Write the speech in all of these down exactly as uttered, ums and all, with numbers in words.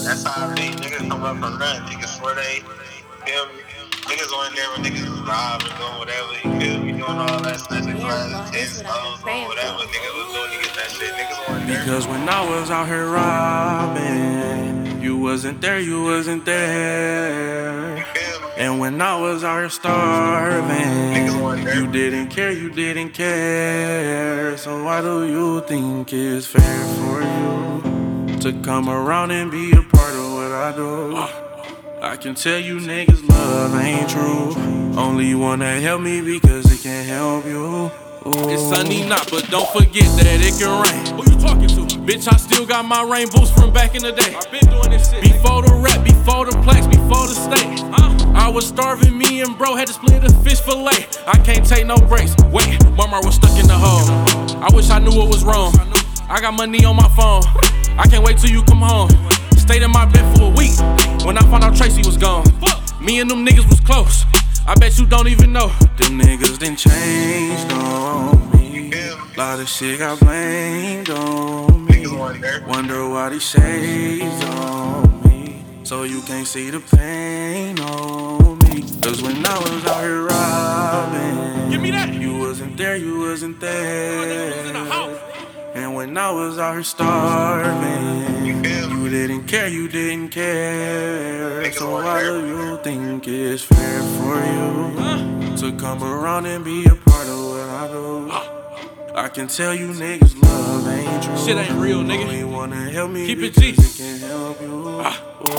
That's how I be. Niggas come up from nothing. Niggas swear they feel me. Niggas on there when niggas was robbing, doing whatever, you feel me, doing all that snatching glasses, tens, hoes, doing whatever niggas was doing to get that shit. Niggas on there. Because when I was out here robbing, you wasn't there, you wasn't there. You feel me? And when I was out here starving, you didn't care, you didn't care. So why do you think it's fair for you to come around and be a part of what I do? I can tell you niggas love ain't true. Only wanna help me because it can help you. Ooh. It's sunny not, but don't forget that it can rain. Who you talking to? Bitch, I still got my rain boots from back in the day. I been doing this shit. Before the rap, before the plaques, before the state. Uh, I was starving, me and bro had to split a fish fillet. I can't take no breaks. Wait, mama was stuck in the hole. I wish I knew what was wrong. I got money on my phone. I can't wait till you come home. Stayed in my bed for a week. When I found out Tracy was gone, me and them niggas was close. I bet you don't even know. Them niggas done changed on me. Lot of shit got blamed on me. Wonder why these shades on me, so you can't see the pain on me. Cause when I was out here robbing, give me that. You wasn't there, you wasn't there. And when I was out here starving, you didn't care, you didn't care. So why do you think it's fair for you to come around and be a part of what I do? I can tell you niggas love ain't true. Shit ain't real, nigga. Only wanna help me keep it because G. it can help you. Ah.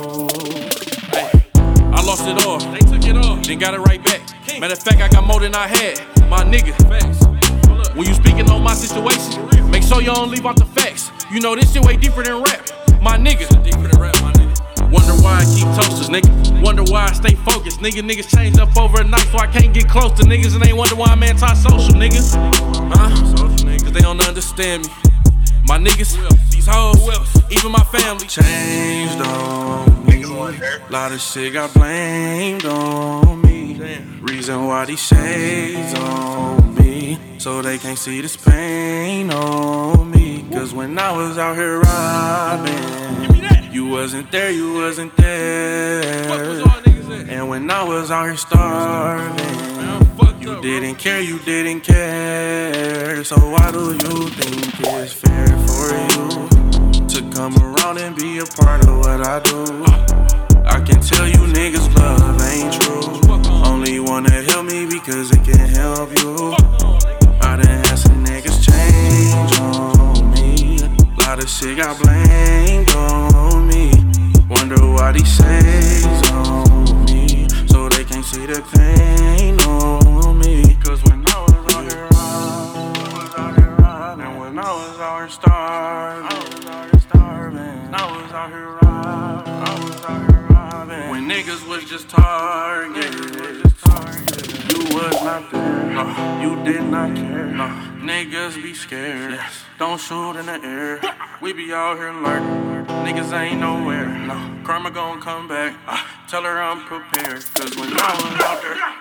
Hey, I lost it all. They took it all. Then got it right back. King. Matter of fact, I got more than I had. My nigga. Facts. When you speaking on my situation, make sure you don't leave out the facts. You know this shit way deeper than rap, my nigga. Deeper than rap, my nigga. Wonder why I keep toasters, nigga. Wonder why I stay focused, nigga. Niggas changed up overnight, so I can't get close to niggas, and they wonder why I'm anti-social, nigga. Huh? Cause they don't understand me. My niggas, these hoes, even my family changed on me. Lot of shit got blamed on me. Reason why these shades on me, so they can't see this pain on me. Cause when I was out here robbing, you wasn't there, you wasn't there. And when I was out here starving, you didn't care, you didn't care. So why do you think it's fair for you to come around and be a part of what I do? I can tell you niggas love ain't true. Only wanna help me because it can help you. I done had some niggas change on me. Lot of shit got blamed on me. Wonder why these shades on me, so they can't see the pain on me. Cause when I was out here robbing, and when I was out here starving, I was out here starving, I was out here robbing, I was out here robbing. When niggas was just targets, you was not there, no, you did not care, no. Niggas be scared, don't shoot in the air. We be out here lurking, niggas ain't nowhere, no. Karma gon' come back, tell her I'm prepared. Cause when I was out there